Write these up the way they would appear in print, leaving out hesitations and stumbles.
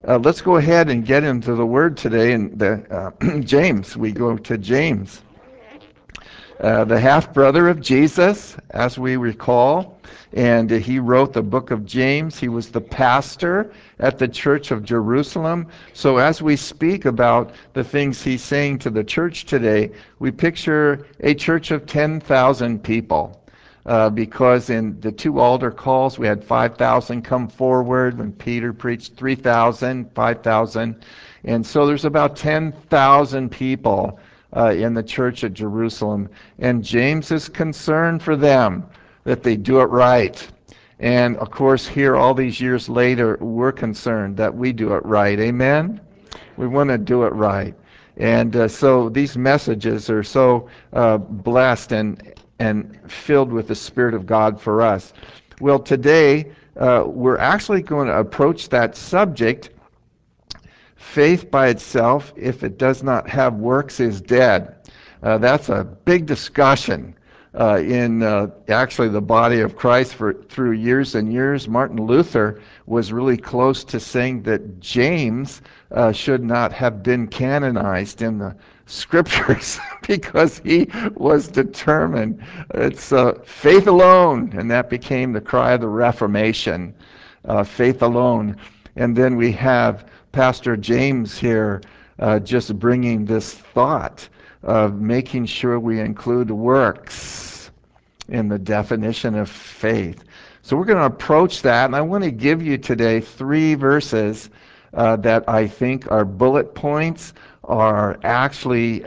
Let's go ahead and get into the Word today. And James, we go to James, the half brother of Jesus, as we recall. And he wrote the book of James. He was the pastor at the church of Jerusalem. So as we speak about the things he's saying to the church today, we picture a church of 10,000 people. Because in the two altar calls, we had 5,000 come forward. When Peter preached, 3,000, 5,000. And so there's about 10,000 people in the church at Jerusalem. And James is concerned for them that they do it right. And of course, here all these years later, we're concerned that we do it right. Amen? We want to do it right. And so these messages are so blessed and filled with the Spirit of God for us. Well, today we're actually going to approach that subject. Faith by itself, if it does not have works, is dead. That's a big discussion in actually the body of Christ through years and years. Martin Luther was really close to saying that James should not have been canonized in the scriptures because he was determined. It's faith alone, and that became the cry of the Reformation, faith alone. And then we have Pastor James here just bringing this thought of making sure we include works in the definition of faith. So we're going to approach that, and I want to give you today 3 verses that I think are bullet points, are actually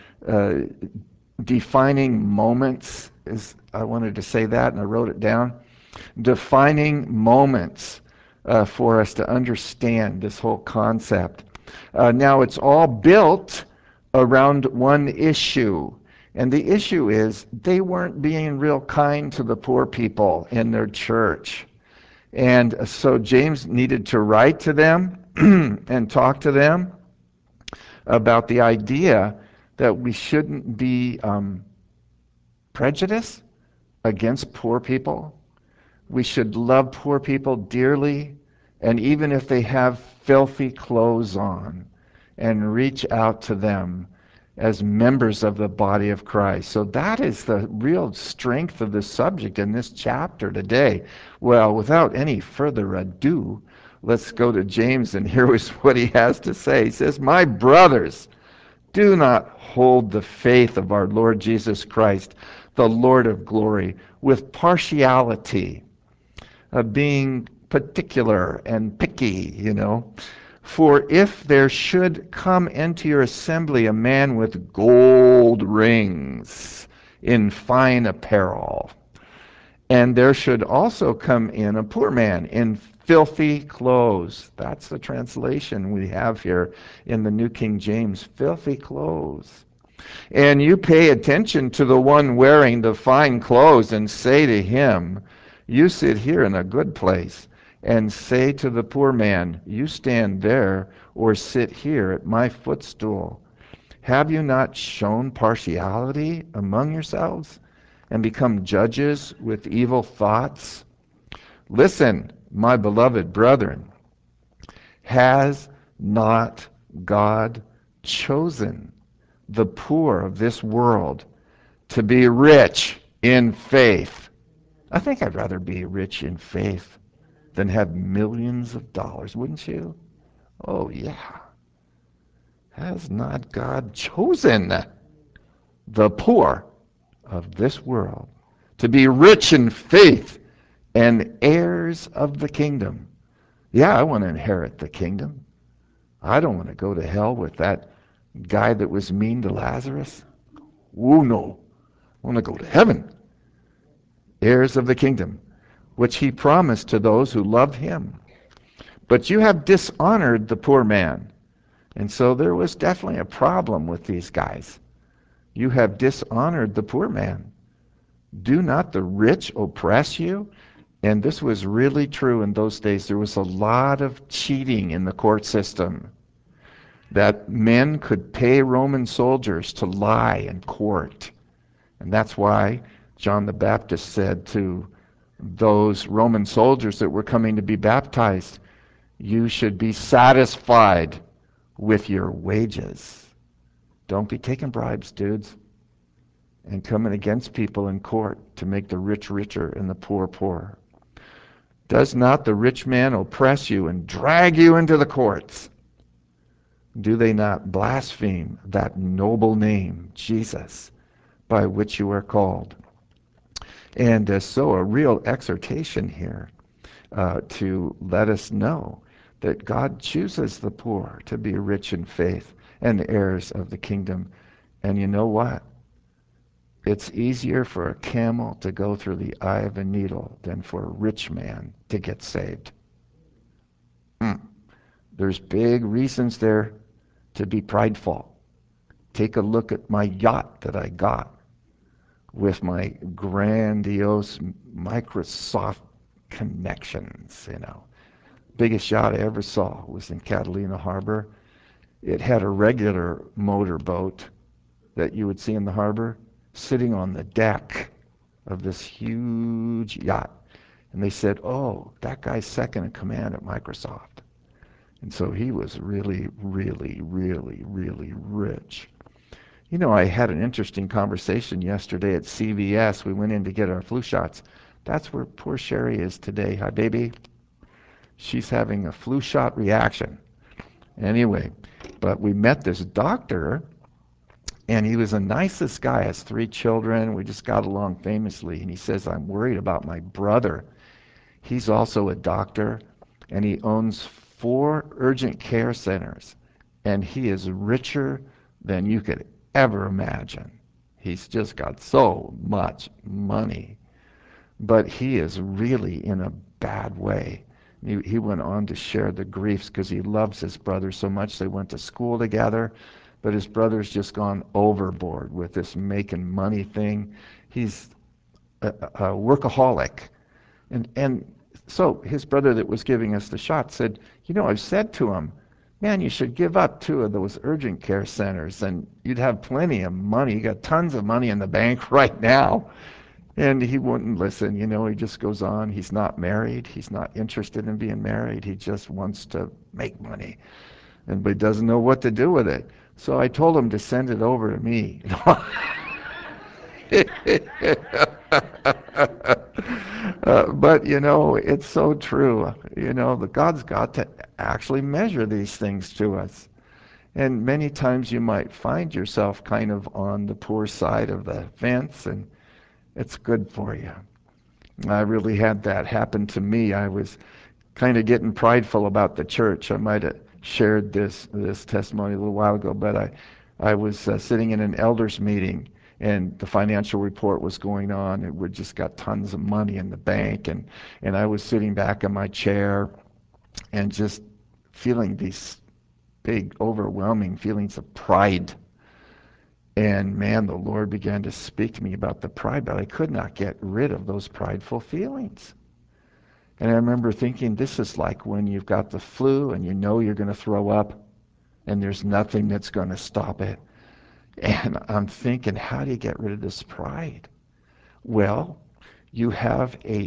defining moments. I wanted to say that, and I wrote it down. Defining moments for us to understand this whole concept. Now, it's all built around one issue. And the issue is they weren't being real kind to the poor people in their church. And so James needed to write to them and talk to them about the idea that we shouldn't be prejudiced against poor people. We should love poor people dearly, and even if they have filthy clothes on, and reach out to them as members of the body of Christ. So that is the real strength of the subject in this chapter today. Well, without any further ado, let's go to James and hear what he has to say. He says, "My brothers, do not hold the faith of our Lord Jesus Christ, the Lord of glory, with partiality, being particular and picky. For if there should come into your assembly a man with gold rings in fine apparel, and there should also come in a poor man in filthy clothes." That's the translation we have here in the New King James, filthy clothes. "And you pay attention to the one wearing the fine clothes and say to him, 'You sit here in a good place,' and say to the poor man, 'You stand there or sit here at my footstool.' Have you not shown partiality among yourselves and become judges with evil thoughts? Listen, my beloved brethren, has not God chosen the poor of this world to be rich in faith?" I think I'd rather be rich in faith than have millions of dollars, wouldn't you? Oh, yeah. Has not God chosen the poor of this world to be rich in faith and heirs of the kingdom? Yeah, I want to inherit the kingdom. I don't want to go to hell with that guy that was mean to Lazarus. Oh, no. I want to go to heaven. Heirs of the kingdom, which he promised to those who love him. But you have dishonored the poor man. And so there was definitely a problem with these guys. You have dishonored the poor man. Do not the rich oppress you? And this was really true in those days. There was a lot of cheating in the court system, that men could pay Roman soldiers to lie in court. And that's why John the Baptist said to those Roman soldiers that were coming to be baptized, You should be satisfied with your wages. Don't be taking bribes, dudes, and coming against people in court to make the rich richer and the poor poorer. Does not the rich man oppress you and drag you into the courts? Do they not blaspheme that noble name, Jesus, by which you are called? And so a real exhortation here to let us know that God chooses the poor to be rich in faith and heirs of the kingdom. And you know what? It's easier for a camel to go through the eye of a needle than for a rich man to get saved. There's big reasons there to be prideful. Take a look at my yacht that I got with my grandiose Microsoft connections, Biggest yacht I ever saw was in Catalina Harbor. It had a regular motorboat that you would see in the harbor sitting on the deck of this huge yacht. And they said, oh, that guy's second in command at Microsoft. And so he was really, really, really, really rich. I had an interesting conversation yesterday at CVS. We went in to get our flu shots. That's where poor Sherry is today. Hi, baby. She's having a flu shot reaction. Anyway, but we met this doctor, and he was the nicest guy. Has 3 children. We just got along famously. And he says, I'm worried about my brother. He's also a doctor, and he owns 4 urgent care centers. And he is richer than you could ever imagine. He's just got so much money. But he is really in a bad way. He went on to share the griefs because he loves his brother so much. They went to school together, but his brother's just gone overboard with this making money thing. He's a workaholic. And so his brother that was giving us the shot said, I've said to him, man, you should give up 2 of those urgent care centers and you'd have plenty of money. You got tons of money in the bank right now. And he wouldn't listen, he just goes on. He's not married. He's not interested in being married. He just wants to make money. But he doesn't know what to do with it. So I told him to send it over to me. But it's so true. The God's got to actually measure these things to us. And many times you might find yourself kind of on the poor side of the fence, and it's good for you. I really had that happen to me. I was kind of getting prideful about the church. I might have shared this testimony a little while ago, but I was sitting in an elders meeting, and the financial report was going on, and we just got tons of money in the bank, and I was sitting back in my chair and just feeling these big, overwhelming feelings of pride. And man, the Lord began to speak to me about the pride, but I could not get rid of those prideful feelings. And I remember thinking, this is like when you've got the flu and you're going to throw up, and there's nothing that's going to stop it. And I'm thinking, how do you get rid of this pride? Well, you have a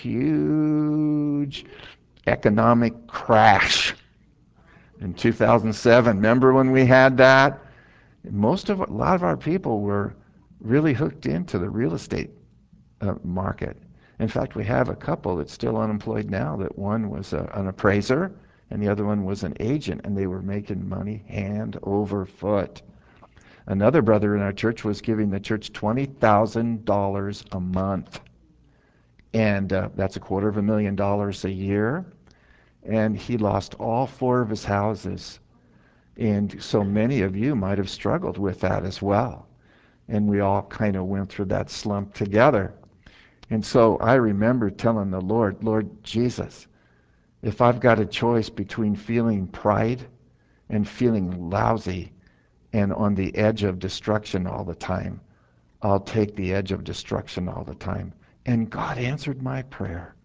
huge economic crash in 2007. Remember when we had that? A lot of our people were really hooked into the real estate market. In fact, we have a couple that's still unemployed now. That one was an appraiser, and the other one was an agent, and they were making money hand over foot. Another brother in our church was giving the church $20,000 a month, and that's $250,000 a year. And he lost all 4 of his houses. And so many of you might have struggled with that as well. And we all kind of went through that slump together. And so I remember telling the Lord, Lord Jesus, if I've got a choice between feeling pride and feeling lousy and on the edge of destruction all the time, I'll take the edge of destruction all the time. And God answered my prayer.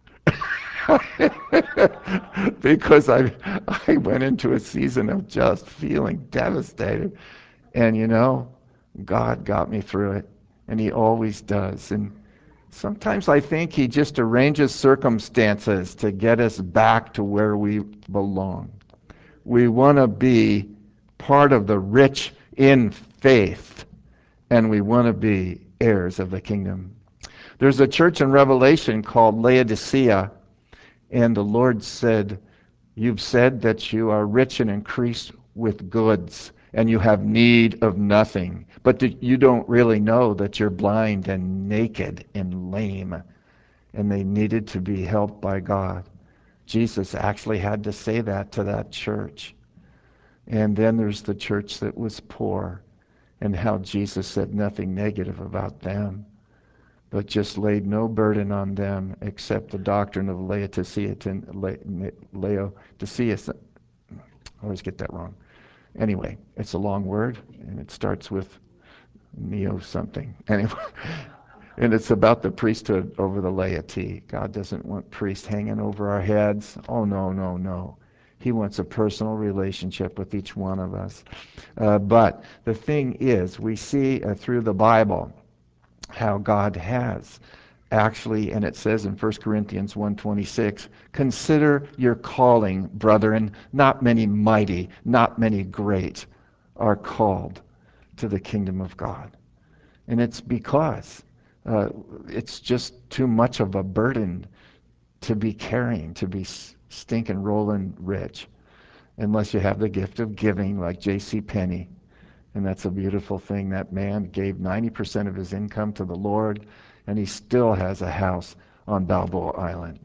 Because I went into a season of just feeling devastated. And God got me through it. And he always does. And Sometimes I think he just arranges circumstances to get us back to where we belong. We want to be part of the rich in faith, and we want to be heirs of the kingdom. There's a church in Revelation called Laodicea, and the Lord said, "You've said that you are rich and increased with goods, and you have need of nothing. But you don't really know that you're blind and naked and lame." And they needed to be helped by God. Jesus actually had to say that to that church. And then there's the church that was poor, and how Jesus said nothing negative about them, but just laid no burden on them except the doctrine of Laodicea. Laodicea, I always get that wrong. Anyway, it's a long word, and it starts with neo something. Anyway, and it's about the priesthood over the laity. God doesn't want priests hanging over our heads. Oh, no, no, no. He wants a personal relationship with each one of us. But the thing is, we see through the Bible how God has actually, and it says in 1 Corinthians 1:26, consider your calling, brethren, not many mighty, not many great are called to the kingdom of God. And it's because it's just too much of a burden to be carrying, to be stinking rolling rich, unless you have the gift of giving like J.C. Penney. And that's a beautiful thing. That man gave 90% of his income to the Lord, and he still has a house on Balboa Island.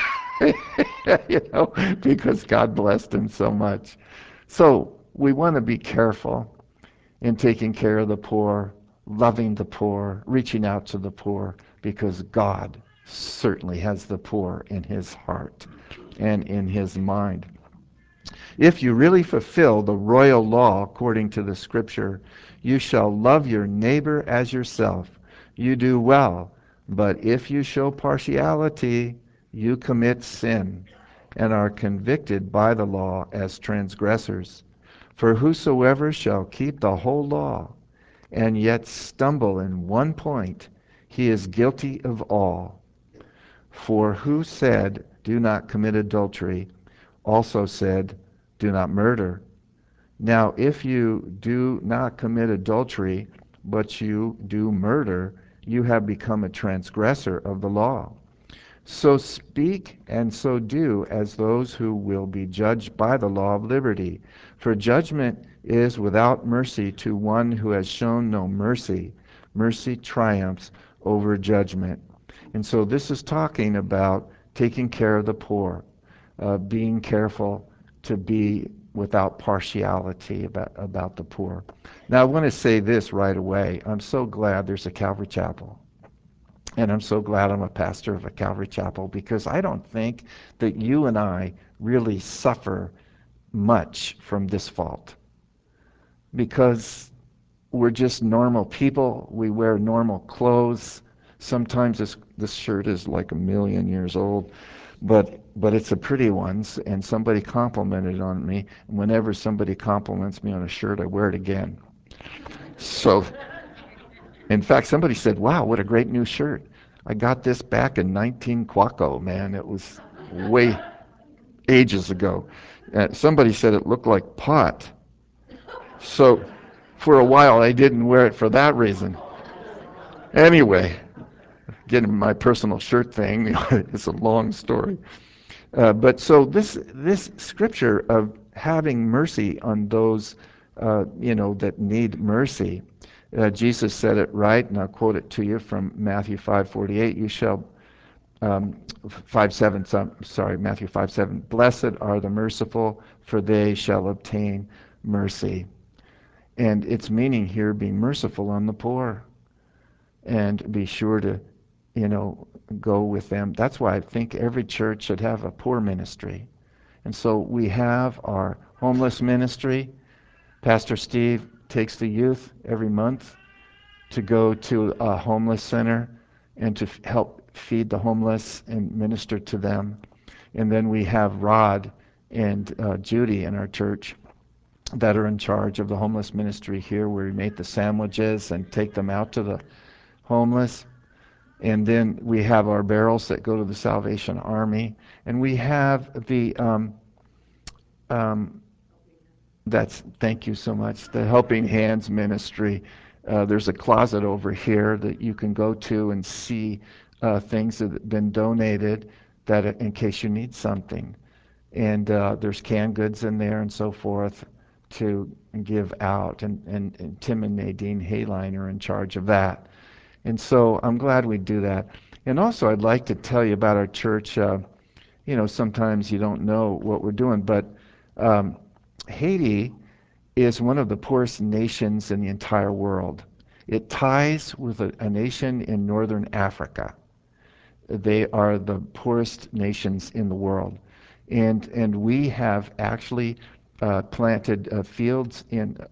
Because God blessed him so much. So we want to be careful in taking care of the poor, loving the poor, reaching out to the poor, because God certainly has the poor in his heart and in his mind. If you really fulfill the royal law according to the scripture, you shall love your neighbor as yourself. You do well. But if you show partiality, you commit sin and are convicted by the law as transgressors. For whosoever shall keep the whole law and yet stumble in one point, he is guilty of all. For who said, "Do not commit adultery," also said, "Do not murder." Now, if you do not commit adultery, but you do murder, you have become a transgressor of the law. So speak and so do as those who will be judged by the law of liberty. For judgment is without mercy to one who has shown no mercy. Mercy triumphs over judgment. And so this is talking about taking care of the poor, being careful to be without partiality about the poor. Now, I want to say this right away. I'm so glad there's a Calvary Chapel. And I'm so glad I'm a pastor of a Calvary Chapel, because I don't think that you and I really suffer much from this fault. Because we're just normal people. We wear normal clothes. Sometimes this shirt is like 1,000,000 years old, but it's a pretty one. And somebody complimented on me. And whenever somebody compliments me on a shirt, I wear it again. So, in fact, somebody said, "Wow, what a great new shirt." I got this back in 19 Quaco, man. It was way ages ago. Somebody said it looked like pot. So, for a while, I didn't wear it for that reason. Anyway, getting my personal shirt thing, it's a long story. But so this scripture of having mercy on those that need mercy, Jesus said it right, and I'll quote it to you from Matthew 5:48. You shall 5:7. Sorry, Matthew 5:7. Blessed are the merciful, for they shall obtain mercy. And its meaning here, be merciful on the poor, and be sure to, go with them. That's why I think every church should have a poor ministry. And so we have our homeless ministry. Pastor Steve takes the youth every month to go to a homeless center and to help feed the homeless and minister to them. And then we have Rod and Judy in our church that are in charge of the homeless ministry here, where we make the sandwiches and take them out to the homeless. And then we have our barrels that go to the Salvation Army, and we have the um, that's thank you so much. The Helping Hands Ministry. There's a closet over here that you can go to and see things that have been donated that in case you need something. And there's canned goods in there and so forth to give out. And Tim and Nadine Hayline are in charge of that. And so I'm glad we do that. And also, I'd like to tell you about our church. Sometimes you don't know what we're doing, but um, Haiti is one of the poorest nations in the entire world. It ties with a nation in northern Africa. They are the poorest nations in the world. And we have actually planted fields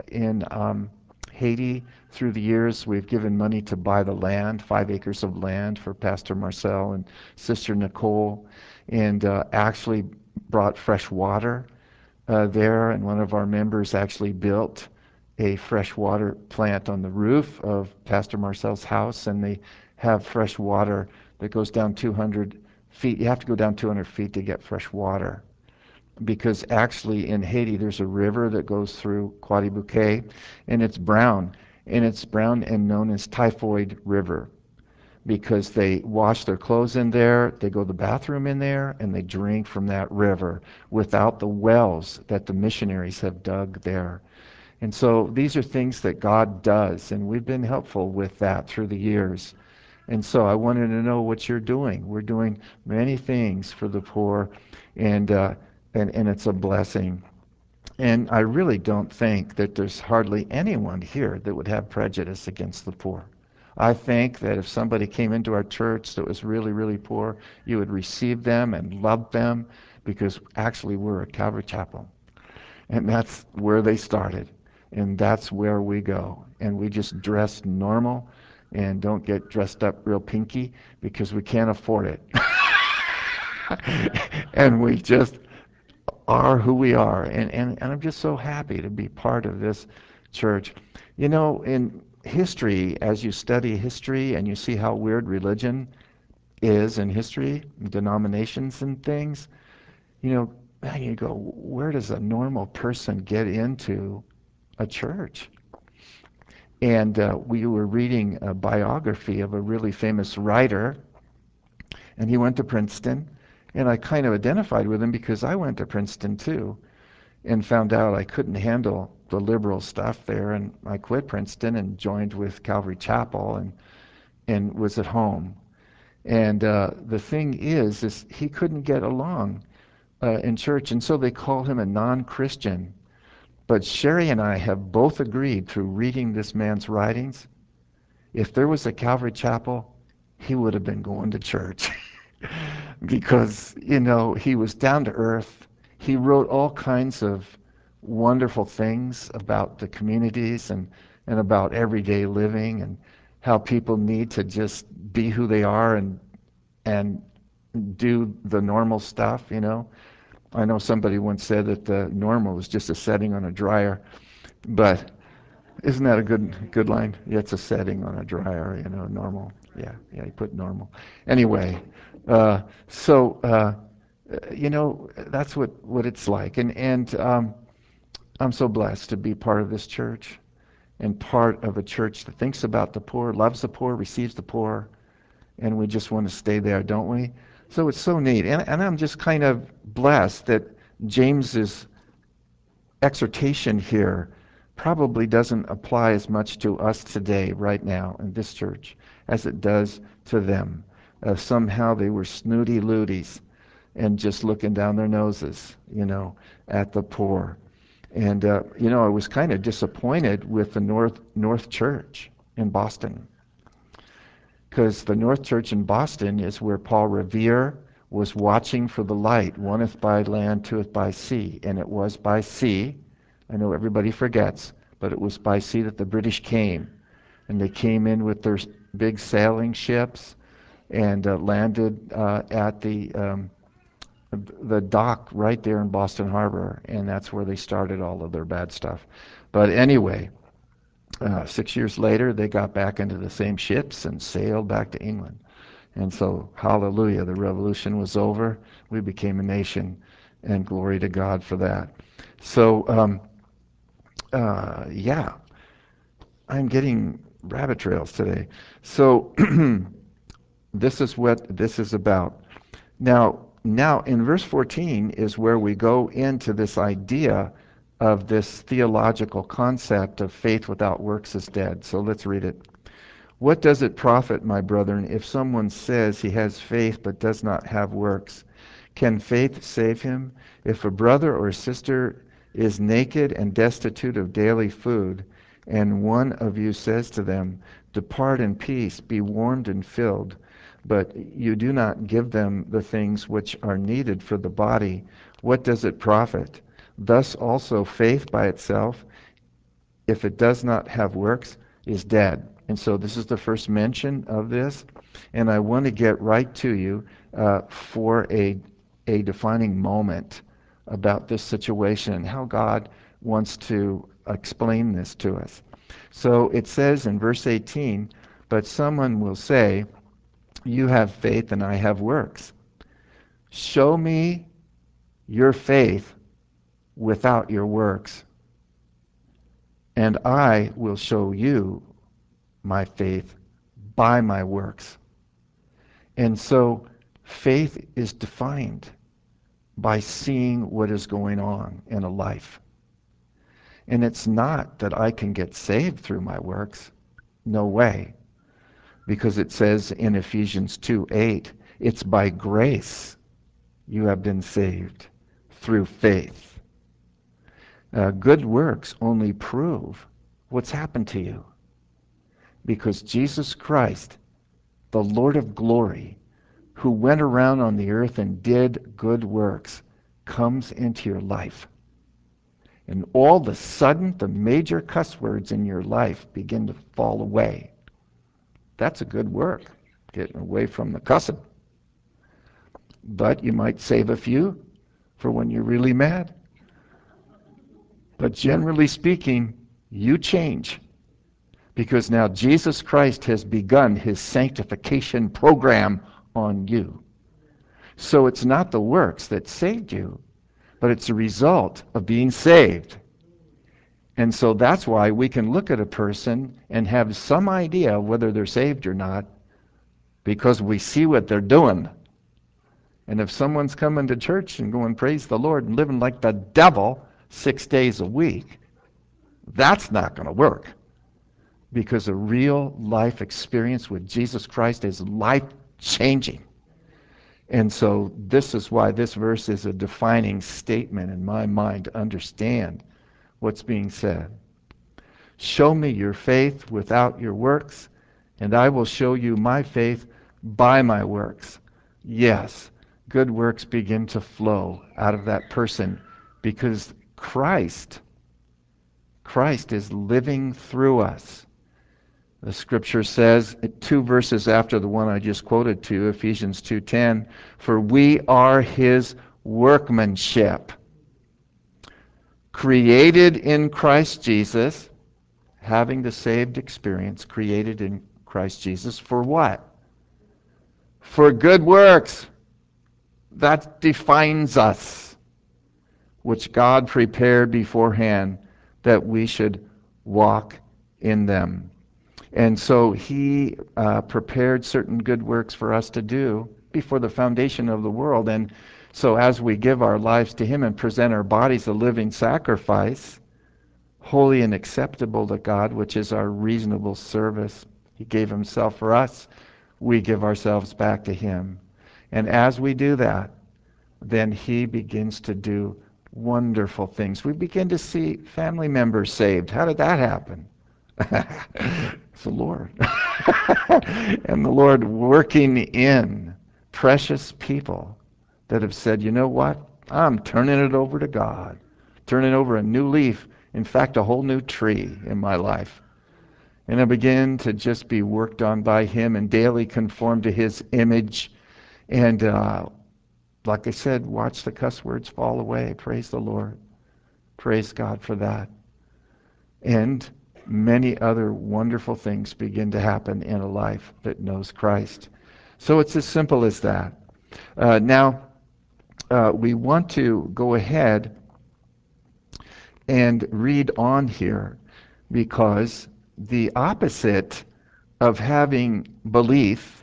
in Haiti through the years. We've given money to buy the land, 5 acres of land for Pastor Marcel and Sister Nicole, and actually brought fresh water there. And one of our members actually built a freshwater plant on the roof of Pastor Marcel's house, and they have fresh water that goes down 200 feet. You have to go down 200 feet to get fresh water because actually in Haiti there's a river that goes through Quadibouquet, and it's brown. And it's brown and known as Typhoid River because they wash their clothes in there, they go to the bathroom in there, and they drink from that river without the wells that the missionaries have dug there. And so these are things that God does, and we've been helpful with that through the years. And so I wanted to know what you're doing. We're doing many things for the poor, and and it's a blessing. And I really don't think that there's hardly anyone here that would have prejudice against the poor. I think that if somebody came into our church that was really, really poor, you would receive them and love them because actually we're a Calvary Chapel. And that's where they started. And that's where we go. And we just dress normal and don't get dressed up real pinky because we can't afford it. And we just are who we are. And I'm just so happy to be part of this church. In history, as you study history and you see how weird religion is in history, denominations and things, man, you go, where does a normal person get into a church? And we were reading a biography of a really famous writer, and he went to Princeton. And I kind of identified with him because I went to Princeton too and found out I couldn't handle the liberal stuff there. And I quit Princeton and joined with Calvary Chapel and was at home. And the thing is he couldn't get along in church, and so they called him a non-Christian. But Sherry and I have both agreed through reading this man's writings, if there was a Calvary Chapel, he would have been going to church. Because, he was down to earth. He wrote all kinds of wonderful things about the communities and about everyday living and how people need to just be who they are and do the normal stuff. I know somebody once said that the normal is just a setting on a dryer, but isn't that a good line? Yeah, it's a setting on a dryer, normal. Yeah, you put normal. Anyway, that's what it's like, and I'm so blessed to be part of this church and part of a church that thinks about the poor, loves the poor, receives the poor, and we just want to stay there, don't we? So it's so neat, and I'm just kind of blessed that James's exhortation here probably doesn't apply as much to us today, right now, in this church, as it does to them. Somehow they were snooty looties and just looking down their noses, at the poor. And I was kind of disappointed with the North Church in Boston, because the North Church in Boston is where Paul Revere was watching for the light, oneth by land, twoeth by sea, and it was by sea. I know everybody forgets, but it was by sea that the British came, and they came in with their big sailing ships and landed at the dock right there in Boston Harbor, and that's where they started all of their bad stuff. But anyway, 6 years later, they got back into the same ships and sailed back to England. And so, hallelujah, the revolution was over. We became a nation, and glory to God for that. So, yeah, I'm getting rabbit trails today. So, this is what this is about. Now in verse 14 is where we go into this idea of this theological concept of faith without works is dead. So let's read it. What does it profit, my brethren, if someone says he has faith but does not have works? Can faith save him? If a brother or sister is naked and destitute of daily food, and one of you says to them, depart in peace, be warmed and filled, but you do not give them the things which are needed for the body, what does it profit? Thus also faith by itself, if it does not have works, is dead. And so this is the first mention of this. And I want to get right to you for a defining moment about this situation and how God wants to explain this to us. So it says in verse 18, but someone will say, you have faith and I have works. Show me your faith without your works, and I will show you my faith by my works. And so faith is defined by seeing what is going on in a life. And it's not that I can get saved through my works. No way. Because it says in Ephesians 2:8, it's by grace you have been saved through faith. Good works only prove what's happened to you. Because Jesus Christ, the Lord of glory, who went around on the earth and did good works, comes into your life. And all of a sudden, the major cuss words in your life begin to fall away. That's a good work, getting away from the cussing. But you might save a few for when you're really mad. But generally speaking, you change. Because now Jesus Christ has begun his sanctification program on you. So it's not the works that saved you, but it's a result of being saved. And so that's why we can look at a person and have some idea whether they're saved or not, because we see what they're doing. And if someone's coming to church and going, praise the Lord, and living like the devil 6 days a week, that's not going to work. Because a real life experience with Jesus Christ is life-changing. And so this is why this verse is a defining statement in my mind to understand what's being said. Show me your faith without your works, and I will show you my faith by my works. Yes, good works begin to flow out of that person because Christ is living through us. The scripture says, 2 verses after the one I just quoted to you, Ephesians 2:10, for we are his workmanship, created in Christ Jesus, having the saved experience, created in Christ Jesus, for what? For good works. That defines us, which God prepared beforehand that we should walk in them. And so he prepared certain good works for us to do before the foundation of the world. And so as we give our lives to him and present our bodies a living sacrifice, holy and acceptable to God, which is our reasonable service, he gave himself for us, we give ourselves back to him. And as we do that, then he begins to do wonderful things. We begin to see family members saved. How did that happen? It's the Lord. And the Lord working in precious people that have said, you know what? I'm turning it over to God. Turning over a new leaf. In fact, a whole new tree in my life. And I begin to just be worked on by him and daily conform to his image. And like I said, watch the cuss words fall away. Praise the Lord. Praise God for that. And many other wonderful things begin to happen in a life that knows Christ. So it's as simple as that. Now, we want to go ahead and read on here, because the opposite of having belief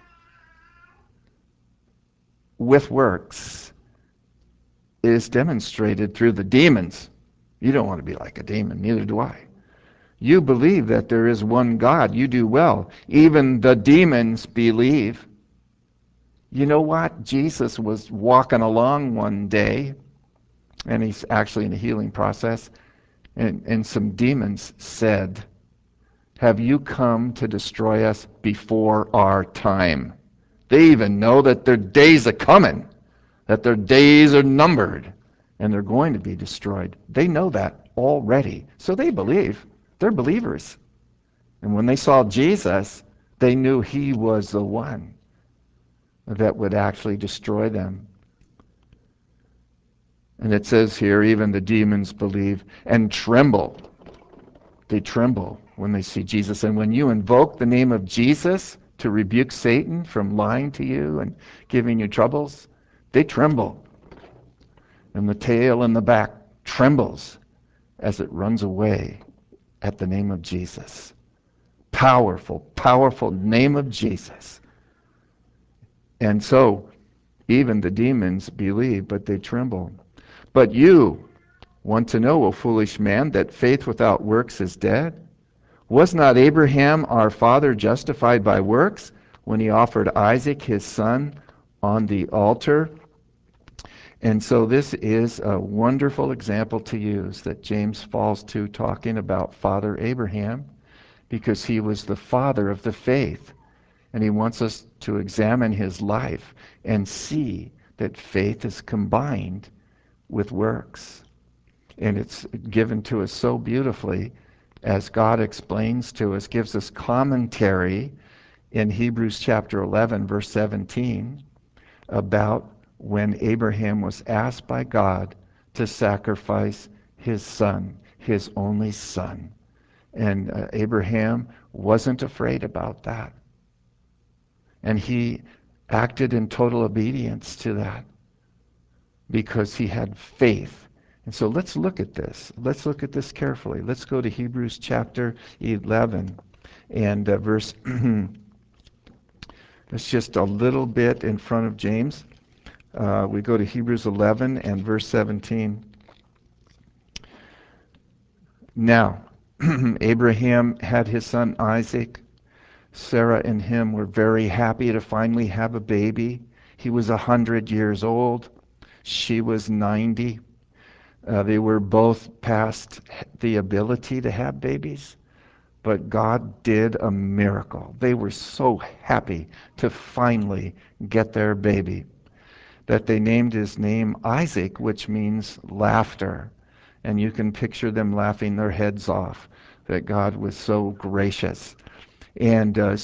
with works is demonstrated through the demons. You don't want to be like a demon, neither do I. You believe that there is one God, you do well. Even the demons believe. You know what? Jesus was walking along one day, and he's actually in a healing process, and some demons said, "Have you come to destroy us before our time?" They even know that their days are coming, that their days are numbered, and they're going to be destroyed. They know that already. So they believe. They're believers. And when they saw Jesus, they knew he was the one that would actually destroy them. And it says here, even the demons believe and tremble. They tremble when they see Jesus. And when you invoke the name of Jesus to rebuke Satan from lying to you and giving you troubles, they tremble. And the tail and the back trembles as it runs away at the name of Jesus. Powerful, powerful name of Jesus. And so, even the demons believe, but they tremble. But you want to know, O foolish man, that faith without works is dead? Was not Abraham our father justified by works when he offered Isaac his son on the altar? And so this is a wonderful example to use that James falls to, talking about Father Abraham, because he was the father of the faith. And he wants us to examine his life and see that faith is combined with works. And it's given to us so beautifully as God explains to us, gives us commentary in Hebrews chapter 11, verse 17, about when Abraham was asked by God to sacrifice his son, his only son. And Abraham wasn't afraid about that. And he acted in total obedience to that because he had faith. And so let's look at this. Let's look at this carefully. Let's go to Hebrews chapter 11 and verse, it's just a little bit in front of James. We go to Hebrews 11 and verse 17. Now, Abraham had his son Isaac. Sarah and him were very happy to finally have a baby. He was 100 years old. She was 90. They were both past the ability to have babies, but God did a miracle. They were so happy to finally get their baby that they named his name Isaac, which means laughter. And you can picture them laughing their heads off that God was so gracious. And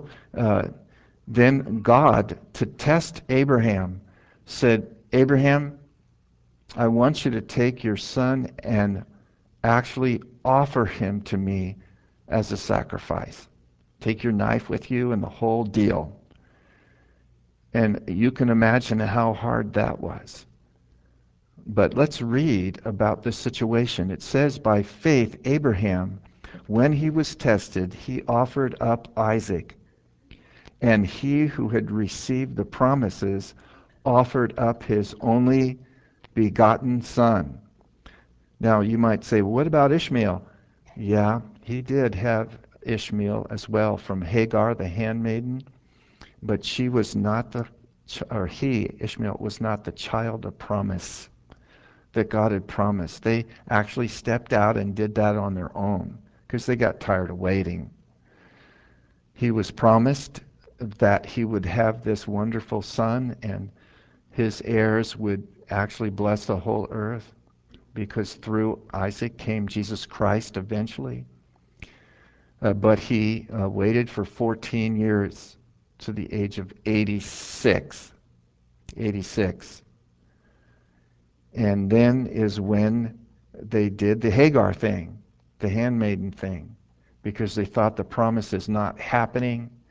then God, to test Abraham, said, Abraham, I want you to take your son and actually offer him to me as a sacrifice. Take your knife with you and the whole deal. And you can imagine how hard that was. But let's read about this situation. It says, by faith, Abraham, when he was tested, he offered up Isaac. And he who had received the promises offered up his only begotten son. Now you might say, well, what about Ishmael? Yeah, he did have Ishmael as well from Hagar, the handmaiden, but she was not Ishmael was not the child of promise that God had promised. They actually stepped out and did that on their own because they got tired of waiting. He was promised that he would have this wonderful son and his heirs would actually bless the whole earth because through Isaac came Jesus Christ eventually. But he waited for 14 years to the age of 86. 86. And then is when they did the Hagar thing, the handmaiden thing, because they thought the promise is not happening.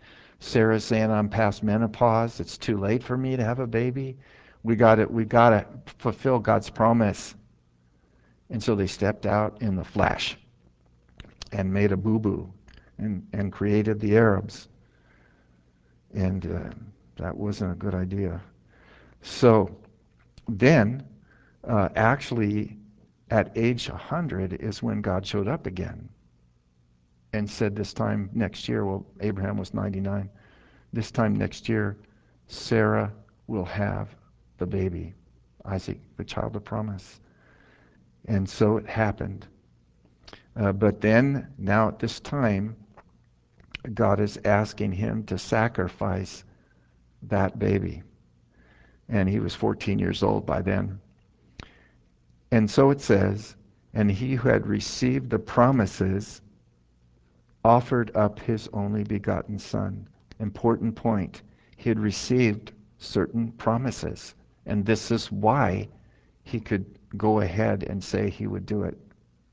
Sarah's saying, I'm past menopause. It's too late for me to have a baby. We got to fulfill God's promise. And so they stepped out in the flesh and made a boo-boo and created the Arabs. And that wasn't a good idea. So then, actually, at age 100 is when God showed up again and said this time next year, well, Abraham was 99, this time next year, Sarah will have the baby, Isaac, the child of promise. And so it happened. But then, now at this time, God is asking him to sacrifice that baby. And he was 14 years old by then. And so it says, and he who had received the promises offered up his only begotten son. Important point. He had received certain promises. And this is why he could go ahead and say he would do it.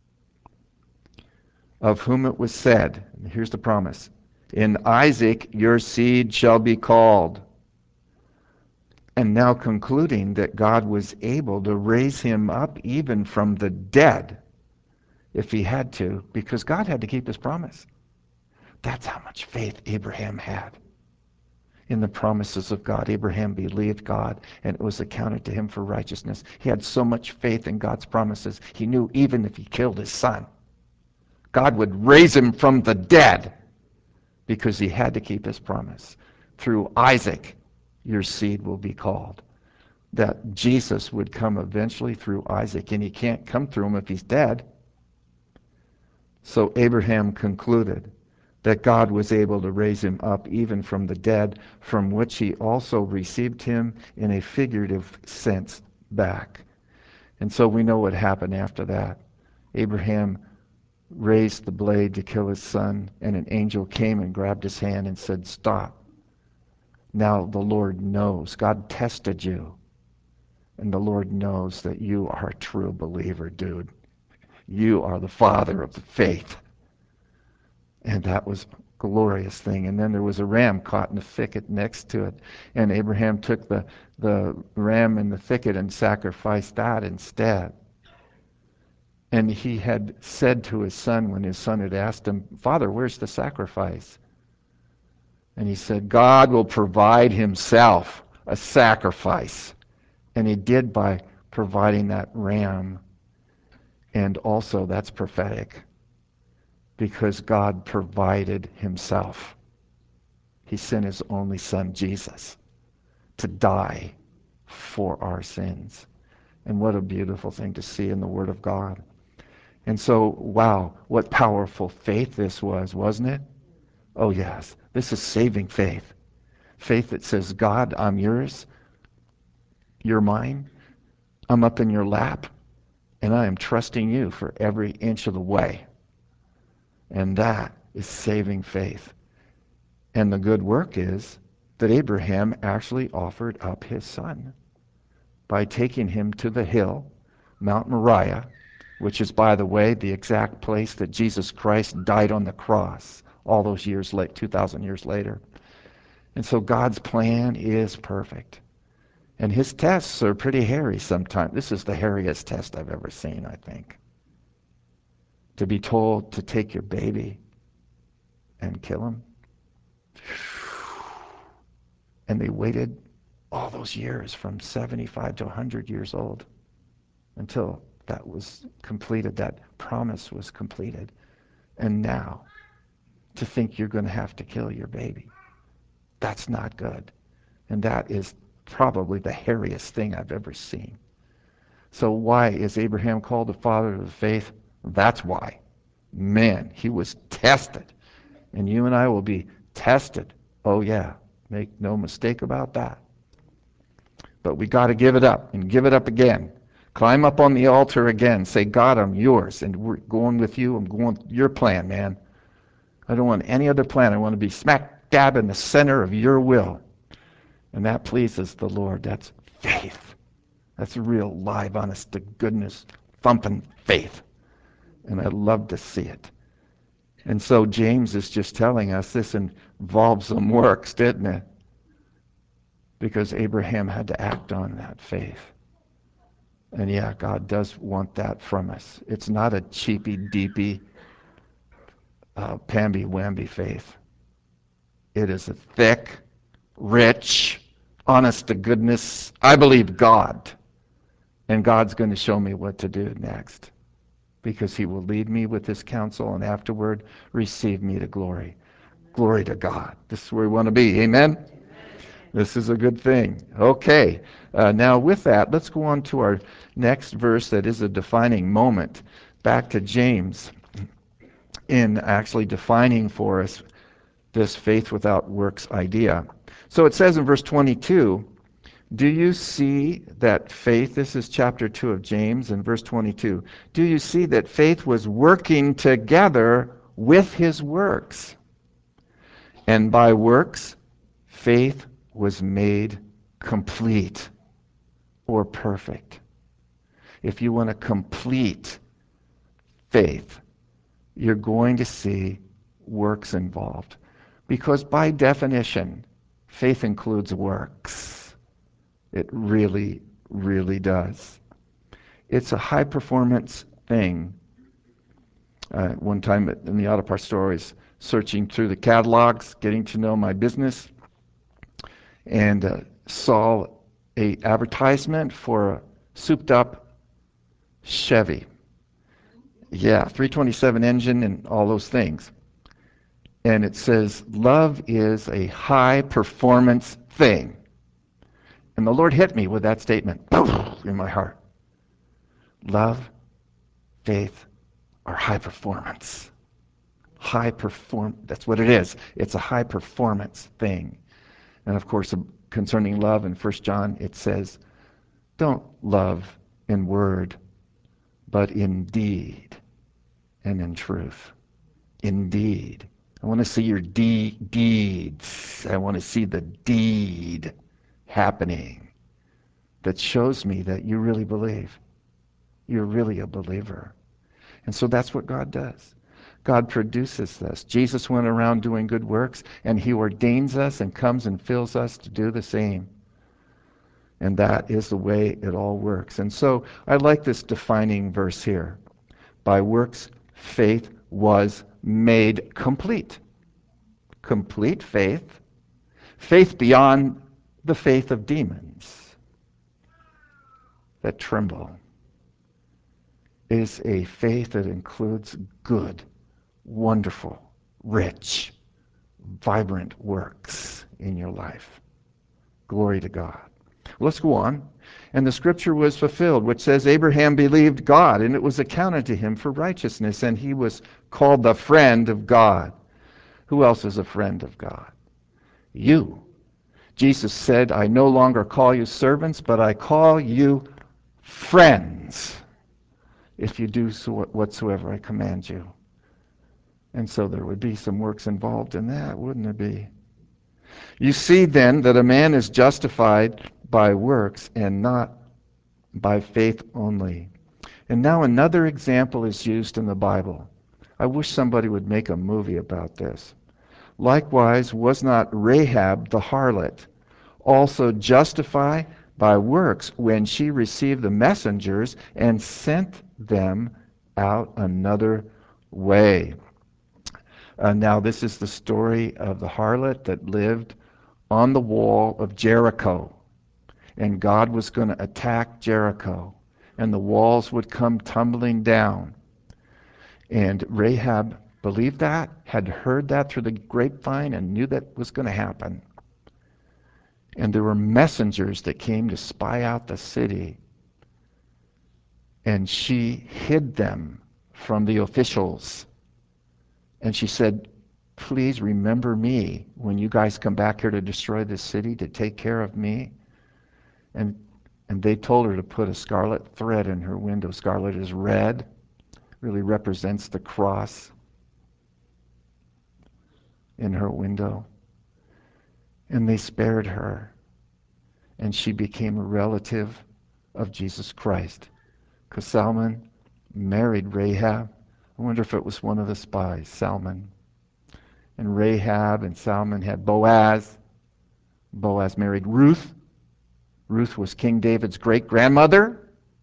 Of whom it was said, and here's the promise, in Isaac your seed shall be called. And now concluding that God was able to raise him up even from the dead, if he had to, because God had to keep his promise. That's how much faith Abraham had in the promises of God. Abraham believed God, and it was accounted to him for righteousness. He had so much faith in God's promises, he knew even if he killed his son, God would raise him from the dead, because he had to keep his promise. Through Isaac, your seed will be called. That Jesus would come eventually through Isaac, and he can't come through him if he's dead. So Abraham concluded that God was able to raise him up even from the dead, from which he also received him in a figurative sense back. And so we know what happened after that. Abraham raised the blade to kill his son, and an angel came and grabbed his hand and said, stop. Now the Lord knows. God tested you. And the Lord knows that you are a true believer, dude. You are the father of the faith. And that was a glorious thing. And then there was a ram caught in the thicket next to it. And Abraham took the ram in the thicket and sacrificed that instead. And he had said to his son, when his son had asked him, Father, where's the sacrifice? And he said, God will provide himself a sacrifice. And he did by providing that ram. And also that's prophetic, because God provided himself. He sent his only son, Jesus, to die for our sins. And what a beautiful thing to see in the Word of God. And so, wow, what powerful faith this was, wasn't it? Oh, yes. This is saving faith. Faith that says, God, I'm yours. You're mine. I'm up in your lap. And I am trusting you for every inch of the way. And that is saving faith. And the good work is that Abraham actually offered up his son by taking him to the hill, Mount Moriah, which is, by the way, the exact place that Jesus Christ died on the cross all those years late, 2,000 years later. And so God's plan is perfect. And his tests are pretty hairy sometimes. This is the hairiest test I've ever seen, I think. To be told to take your baby and kill him. And they waited all those years from 75 to 100 years old until that was completed, that promise was completed. And now, to think you're going to have to kill your baby, that's not good. And that is probably the hairiest thing I've ever seen. So why is Abraham called the father of the faith? That's why. Man, he was tested. And you and I will be tested. Oh yeah, make no mistake about that. But we got to give it up and give it up again. Climb up on the altar again. Say, God, I'm yours, and we're going with you. I'm going with your plan, man. I don't want any other plan. I want to be smack dab in the center of your will. And that pleases the Lord. That's faith. That's real, live, honest to goodness, thumping faith. And I love to see it. And so James is just telling us this involves some works, didn't it? Because Abraham had to act on that faith. And yeah, God does want that from us. It's not a cheapy, deepy, pamby-wamby faith. It is a thick, rich, honest to goodness, I believe God. And God's going to show me what to do next. Because he will lead me with his counsel and afterward receive me to glory. Glory to God. This is where we want to be. Amen? This is a good thing. Okay. Now with that, let's go on to our next verse that is a defining moment. Back to James in actually defining for us this faith without works idea. So it says in verse 22, do you see that faith, this is chapter 2 of James in verse 22, do you see that faith was working together with his works? And by works, faith was made complete or perfect. If you want a complete faith, you're going to see works involved. Because by definition, faith includes works. It really, really does. It's a high performance thing. One time in the auto parts store, I was searching through the catalogs, getting to know my business, and saw a advertisement for a souped up Chevy. Yeah, 327 engine and all those things. And it says, love is a high performance thing. And the Lord hit me with that statement in my heart. Love, faith are high performance. That's what it is. It's a high performance thing. And of course, concerning love in 1 John, it says, don't love in word, but in deed and in truth. Indeed. I want to see your deeds. I want to see the deed happening that shows me that you really believe. You're really a believer. And so that's what God does. God produces this. Jesus went around doing good works, and he ordains us and comes and fills us to do the same. And that is the way it all works. And so I like this defining verse here. By works, faith was made complete. Complete faith. Faith beyond the faith of demons that tremble is a faith that includes good, wonderful, rich, vibrant works in your life. Glory to God. Let's go on. And the scripture was fulfilled, which says, Abraham believed God, and it was accounted to him for righteousness, and he was called the friend of God. Who else is a friend of God? You. Jesus said, I no longer call you servants, but I call you friends, if you do whatsoever I command you. And so there would be some works involved in that, wouldn't there be? You see then that a man is justified by works and not by faith only. And now another example is used in the Bible. I wish somebody would make a movie about this. Likewise, was not Rahab the harlot also justified by works when she received the messengers and sent them out another way? Now, this is the story of the harlot that lived on the wall of Jericho. And God was going to attack Jericho. And the walls would come tumbling down. And Rahab believed that, had heard that through the grapevine, and knew that was going to happen. And there were messengers that came to spy out the city. And she hid them from the officials. And she said, please remember me when you guys come back here to destroy this city, to take care of me. And they told her to put a scarlet thread in her window. Scarlet is red, really represents the cross in her window. And they spared her. And she became a relative of Jesus Christ. Because Salmon married Rahab, I wonder if it was one of the spies, Salmon. And Rahab and Salmon had Boaz. Boaz married Ruth. Ruth was King David's great-grandmother.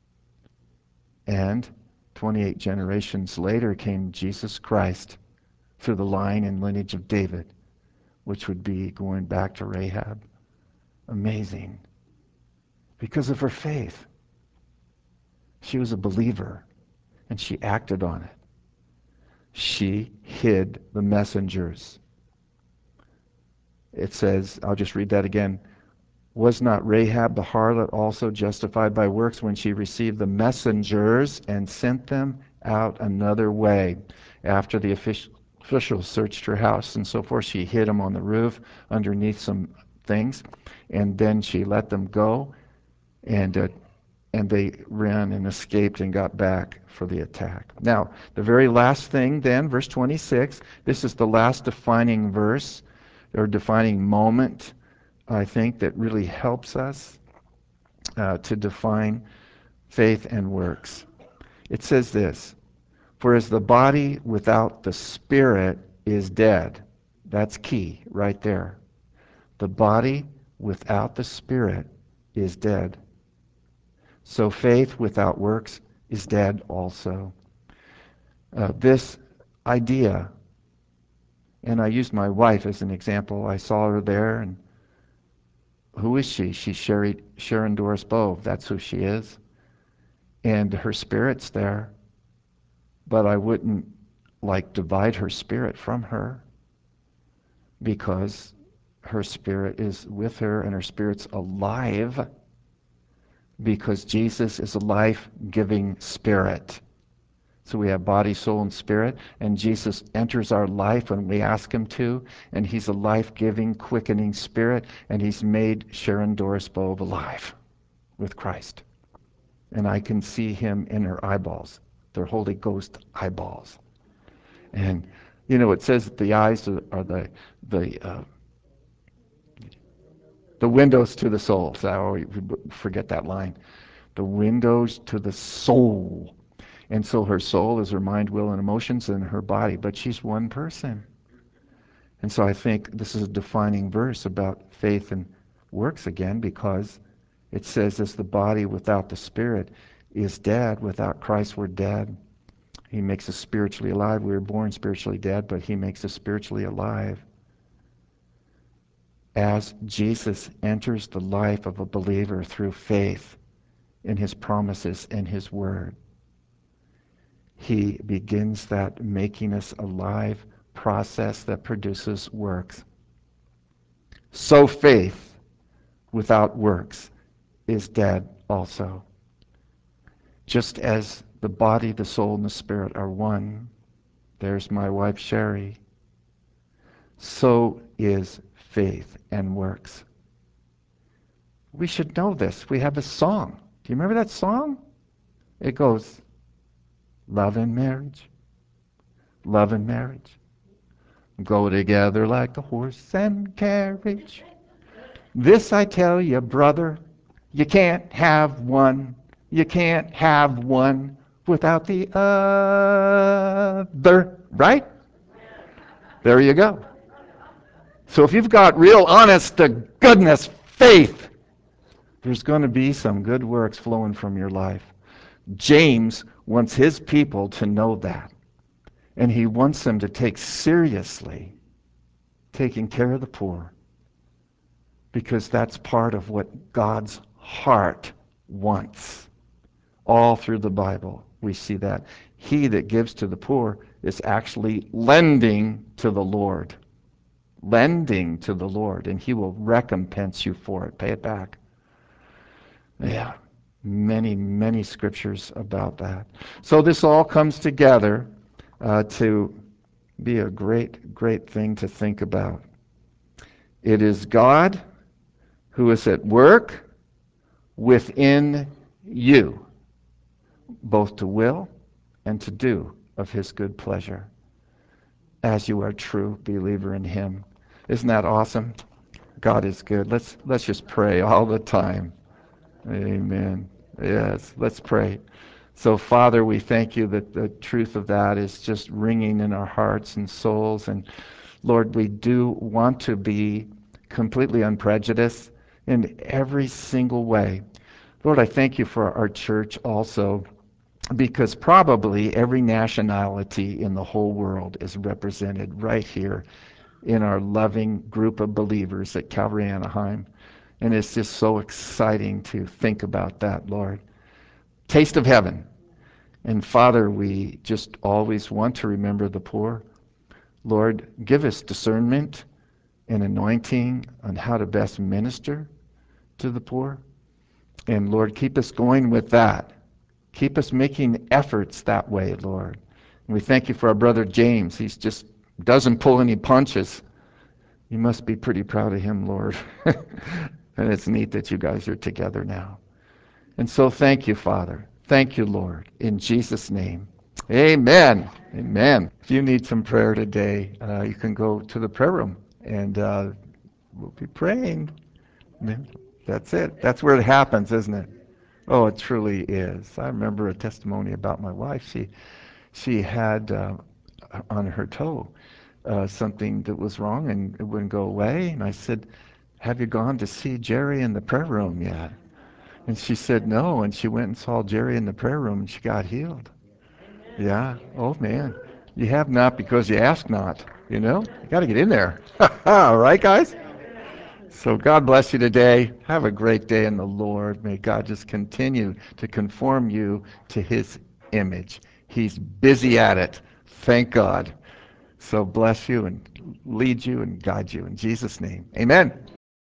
And 28 generations later came Jesus Christ through the line and lineage of David, which would be going back to Rahab. Amazing. Because of her faith. She was a believer, and she acted on it. She hid the messengers. It says, I'll just read that again. Was not Rahab the harlot also justified by works when she received the messengers and sent them out another way? After the officials searched her house and so forth, she hid them on the roof underneath some things, and then she let them go, and they ran and escaped and got back for the attack. Now, the very last thing then, verse 26, this is the last defining verse, or defining moment, I think, that really helps us to define faith and works. It says this, for as the body without the spirit is dead. That's key right there. The body without the spirit is dead. So faith without works is dead also. This idea, and I used my wife as an example. I saw her there, and who is she? She's Sharon Doris Bove. That's who she is. And her spirit's there, but I wouldn't divide her spirit from her, because her spirit is with her and her spirit's alive, because Jesus is a life-giving spirit. So we have body, soul, and spirit, and Jesus enters our life when we ask him to, and he's a life-giving, quickening spirit, and he's made Sharon Doris Bove alive with Christ. And I can see him in her eyeballs, their Holy Ghost eyeballs. And it says that the eyes are the windows to the soul. So I always forget that line. The windows to the soul. And so her soul is her mind, will, and emotions, and her body. But she's one person. And so I think this is a defining verse about faith and works again, because it says, as the body without the spirit is dead, without Christ we're dead. He makes us spiritually alive. We were born spiritually dead, but he makes us spiritually alive. As Jesus enters the life of a believer through faith in his promises and his word, he begins that making us alive process that produces works. So faith without works is dead also. Just as the body, the soul, and the spirit are one, there's my wife Sherry, so is faith and works. We should know this. We have a song. Do you remember that song? It goes, love and marriage, love and marriage, go together like a horse and carriage. This I tell you, brother, you can't have one. You can't have one without the other. Right? There you go. So if you've got real honest to goodness faith, there's going to be some good works flowing from your life. James wants his people to know that. And he wants them to take seriously taking care of the poor, because that's part of what God's heart wants. All through the Bible, we see that. He that gives to the poor is actually lending to the Lord. Lending to the Lord, and he will recompense you for it. Pay it back. Yeah, many, many scriptures about that. So this all comes together to be a great, great thing to think about. It is God who is at work within you, both to will and to do of his good pleasure, as you are a true believer in him. Isn't that awesome? God is good. Let's just pray all the time. Amen. Yes, let's pray. So, Father, we thank you that the truth of that is just ringing in our hearts and souls. And Lord, we do want to be completely unprejudiced in every single way. Lord, I thank you for our church also, because probably every nationality in the whole world is represented right here in our loving group of believers at Calvary Anaheim. And it's just so exciting to think about that, Lord. Taste of heaven. And Father, we just always want to remember the poor. Lord, give us discernment and anointing on how to best minister to the poor. And Lord, keep us going with that. Keep us making efforts that way, Lord. And we thank you for our brother James. He's just doesn't pull any punches. You must be pretty proud of him, Lord. And it's neat that you guys are together now. And so thank you, Father. Thank you, Lord. In Jesus' name. Amen. Amen. If you need some prayer today, you can go to the prayer room and we'll be praying. Amen. That's it. That's where it happens, isn't it? Oh, it truly is. I remember a testimony about my wife. She had on her toe something that was wrong and it wouldn't go away. And I said, "Have you gone to see Jerry in the prayer room yet?" And she said no. And she went and saw Jerry in the prayer room and she got healed. Yeah. Oh man. You have not because you ask not. You know? You got to get in there. All right, guys? So God bless you today. Have a great day in the Lord. May God just continue to conform you to his image. He's busy at it. Thank God. So bless you and lead you and guide you in Jesus' name. Amen.